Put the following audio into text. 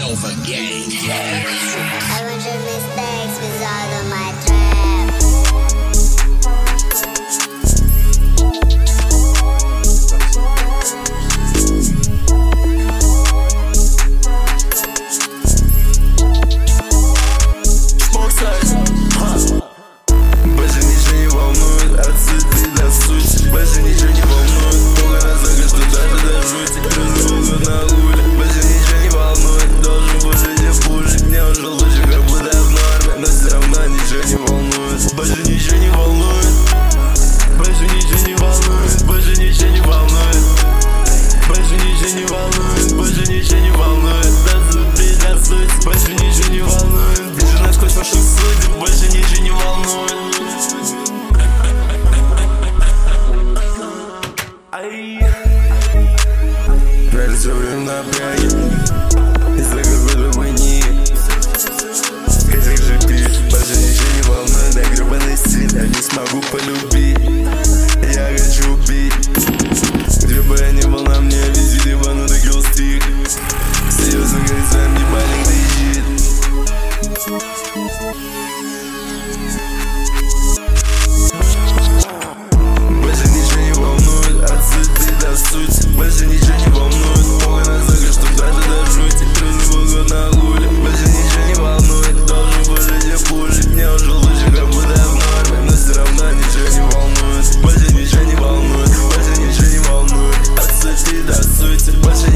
over gang. A bunch of mistakes result on my trap. Больше ничего не волнует, от цветы до сути. Больше ничего не волнует, только настолько, что даже до жути. Кругом на уле, больше ничего не волнует. Должен больше не пушить, мне уже лучше, как будто в норме. Но все равно ничего не волнует. Больше ничего не волнует. Больше ничего не волнует. Больше ничего не волнует. Больше ничего не волнует. Больше ничего не волнует. До цветы до сути. Больше ничего не волнует. Вижу насквозь вашу суть. Больше ничего не волнует. Жаль, все время напряги из-за какой-то хуйни. Как же пишет, больше ничего не волнует. Я гребаный стиль, я не смогу полюбить. Я хочу убить. Где бы я ни был, на мне висит ебанутый киллстик. Серьезно, говорит, сам ебальник дрищит. Больше ничего не волнует, от цветы до сути. Больше ничего не волнует, только настолько, что даже до жути. Круглый на гуле, больше ничего не волнует. Должен больше не пушить, мне уже лучше, как будто в норме. Но все равно ничего не волнует. Больше ничего не волнует, больше ничего не волнует. От цветы до сути, больше